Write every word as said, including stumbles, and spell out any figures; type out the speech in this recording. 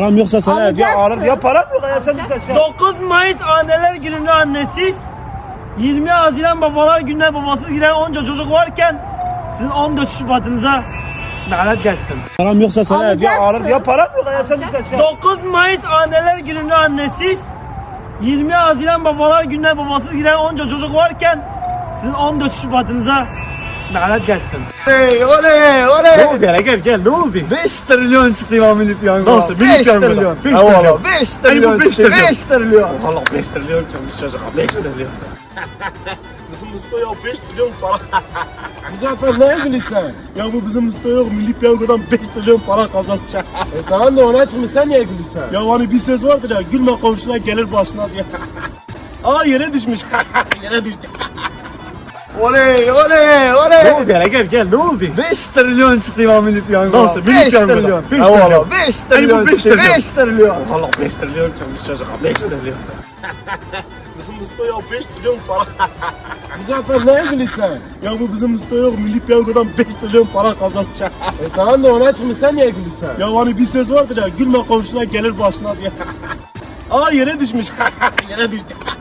Tamam yoksa sana hediye Alacaksın. alır ya param yok ya sen de seç. dokuz Mayıs Anneler Günü'nde annesiz, yirmi Haziran Babalar Günü'ne babasız giren onca çocuk varken sizin on dört Şubat'ınıza lanet gelsin. Param yoksa sana hediye Alacaksın. alır ya param yok ya sen de seç. dokuz Mayıs Anneler Günü'nde annesiz, yirmi Haziran Babalar Günü'ne babasız giren onca çocuk varken sizin on dört Şubat'ınıza lanet gelsin. Oley oley oley. Gel gel gel ne oldu? beş trilyon çıktı ya milli piyango. Nasıl? Milli beş piyangodan. trilyon. beş Ha, trilyon. valla beş Hani bu trilyon beş çıktı. trilyon. beş trilyon. Allah beş trilyon çalmış çocuk beş trilyon. Bizim usta ya beş trilyon para. Zaten ne bilirsen? Ya bu bizim usta yok milli piyangodan beş trilyon para kazanmış. E tamam da ona çıkmış sen niye gülürsen? Ya hani bir söz vardır ya gülme komşuna gelir başına diye. Aa yere düşmüş. Yere düştü. Oley oley oley. Gel gel gel ne oldu? beş trilyon çıktı ya milli piyango. Nasıl? Milli beş piyangodan. trilyon. beş Ha, trilyon. valla beş Hani bu trilyon beş çıktı. trilyon. beş trilyon. Allah beş trilyon çalmış çocuk beş trilyon. Bizim usta ya beş trilyon para. Zaten ne gülürsen? Ya bu bizim usta yok milli piyangodan beş trilyon para kazanmış. E tamam da ona çıkmış sen niye gülürsen? Ya hani bir söz vardır ya gülme komşuna gelir başına diye. Aa yere düşmüş. Yere düştü.